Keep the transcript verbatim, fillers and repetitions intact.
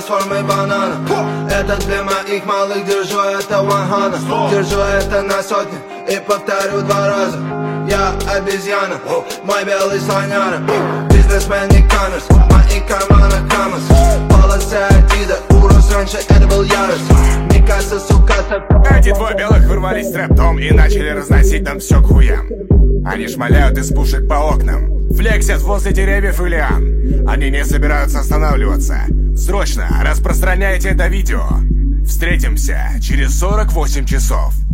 формы банана. Это для моих малых, держу это ванхана. Держу это на сотни и повторю два раза. Я обезьяна, мой белый слоняра. Бизнесмен не камерс, в моих карманах камас. Полосы Адида, урос, раньше это был ярость. Микаса, сука, эти двое белых вырвались с рэптом и начали разносить там все к хуям. Они шмаляют из пушек по окнам, флексят возле деревьев и лиан. Они не собираются останавливаться. Срочно распространяйте это видео. Встретимся через сорок восемь часов.